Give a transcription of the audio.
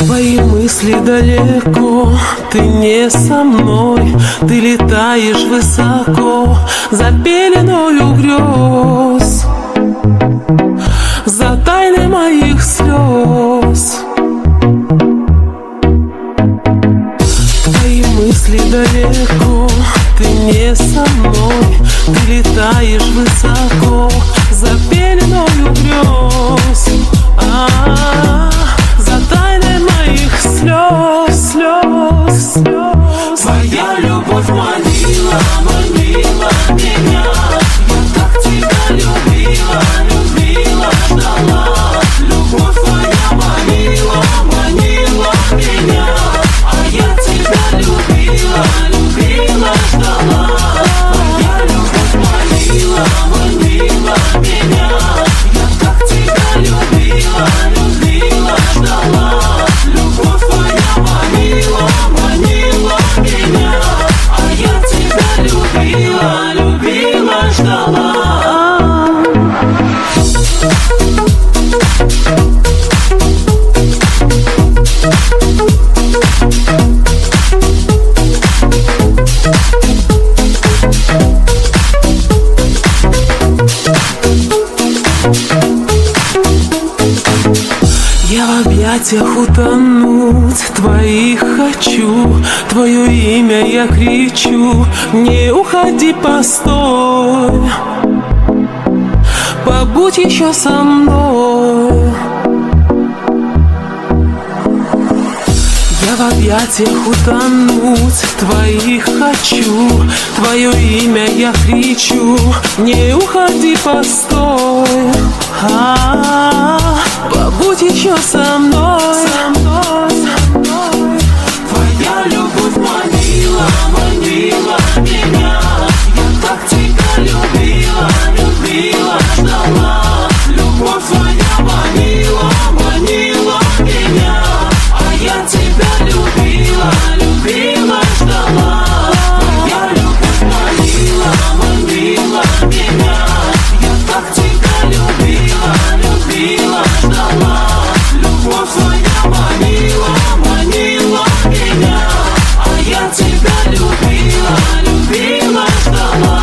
Твои мысли далеко, ты не со мной. Ты летаешь высоко за пеленою грез, за тайной моих слез. Твои мысли далеко, ты не со мной. Ты летаешь высоко за пеленою грез, за тайной моих слез, слез, слез. Твоя любовь манила, манила меня. Я так тебя любила, любила, ждала. Любовь твоя манила, манила меня. А я тебя любила, любила, ждала. Твоя любовь манила, манила меня. Я так тебя любила, любила, ждала. Любовь твоя манила, манила меня. А я тебя любила, любила, ждала. Я в объятиях утонуть твоих хочу, твое имя я кричу. Не уходи, постой, побудь еще со мной. Я в объятиях утонуть твоих хочу, твое имя я кричу. Не уходи, постой, побудь еще со мной. Твоя любовь манила, манила меня. Я так тебя любила, любила, ждала. Любовь твоя манила, манила меня. А я тебя любила, любила, ждала. Твоя любовь манила, манила меня. Я так тебя любила, любила, ждала. Любовь твоя манила, манила меня. А я тебя любила, любила, ждала.